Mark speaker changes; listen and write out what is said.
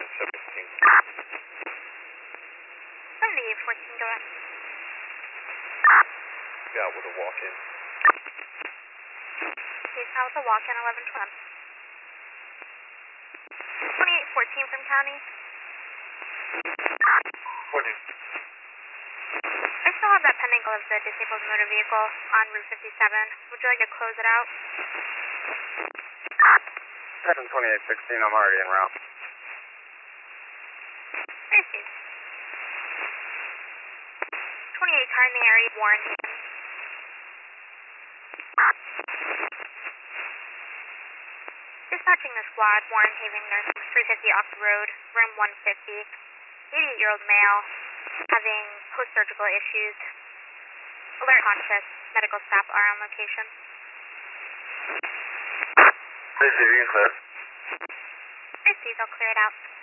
Speaker 1: 17.
Speaker 2: 14, go ahead.
Speaker 1: Yeah, with a walk-in.
Speaker 2: Case out with a walk-in, 1112. 2814 from county.
Speaker 1: 14.
Speaker 2: I still have that pending of the disabled motor vehicle on Route 57. Would you like to close it out?
Speaker 1: 72816, I'm already en route.
Speaker 2: I see. 28 car in the area, Warren Haven. Dispatching the squad, Warren Haven, nurse 350 off the road, room 150. 88-year-old male, having post-surgical issues. Alert conscious, medical staff are on location.
Speaker 1: This is you can clear.
Speaker 2: I see, they'll clear it out.